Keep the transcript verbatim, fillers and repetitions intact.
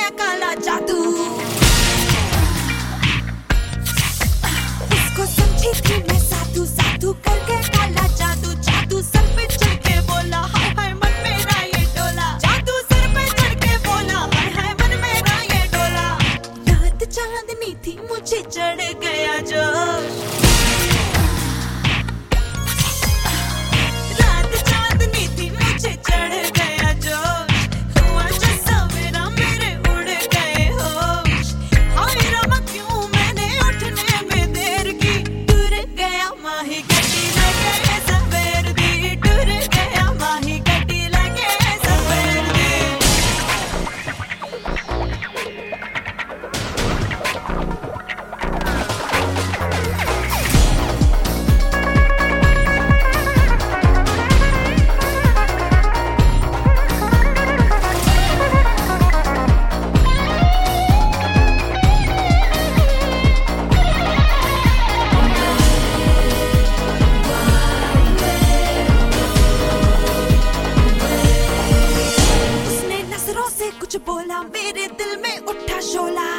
गया काला जादू। उसको समझी थी मैं साधु, साधु कर गया काला जादू। जादू सर पे चढ़ के बोला हाय हाय मन मेरा ये डोला। जादू सर पे चढ़ के बोला हाय हाय मन मेरा ये डोला। रात चांदनी थी मुझे चढ़ गया जोश। कुछ बोला मेरे दिल में उठा शोला।